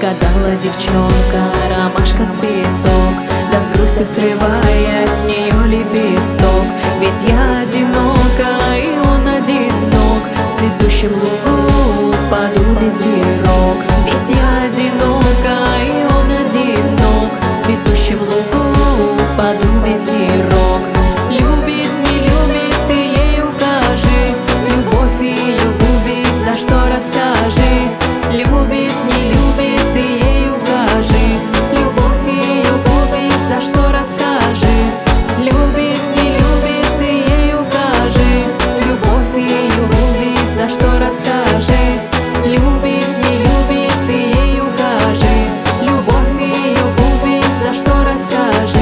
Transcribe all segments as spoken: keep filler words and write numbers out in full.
Гадала девчонка, ромашка цветок, да с грустью срывая с нее лепесток. Ведь я одинока, и он одинок, в цветущем лугу подул ветерок. Ведь я одинока, и он одинок, в цветущем лугу подул ветерок. Любит, не любит, ты ей укажи, любовь ее губит, за что расскажи. Любит, не любит, ты ей укажи, любовь ее губит, за что расскажи. Любит, не любит, ты ей укажи, любовь ее губит, за что расскажи. Любит, не любит, ты ей укажи, любовь ее губит, за что расскажи.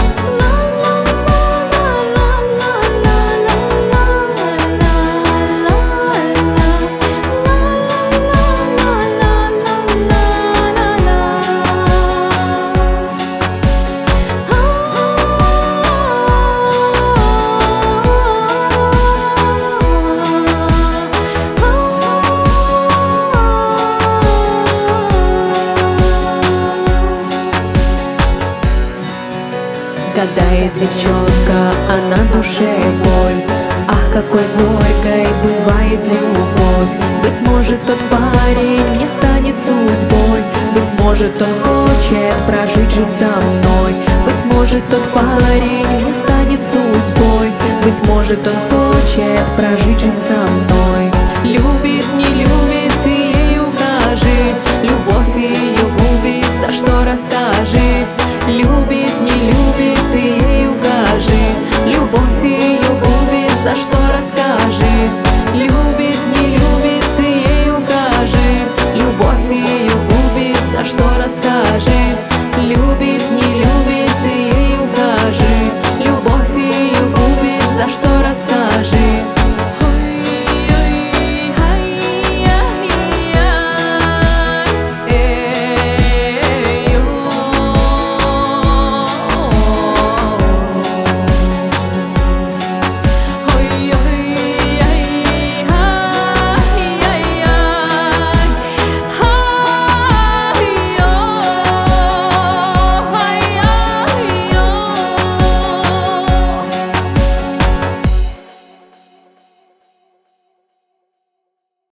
Гадает девчонка, а на душе боль. Ах, какой горькой бывает любовь. Быть может, тот парень мне станет судьбой, быть может, он хочет прожить жизнь со мной. Быть может, тот парень мне станет судьбой, быть может, он хочет прожить жизнь со мной. Любит, не любит,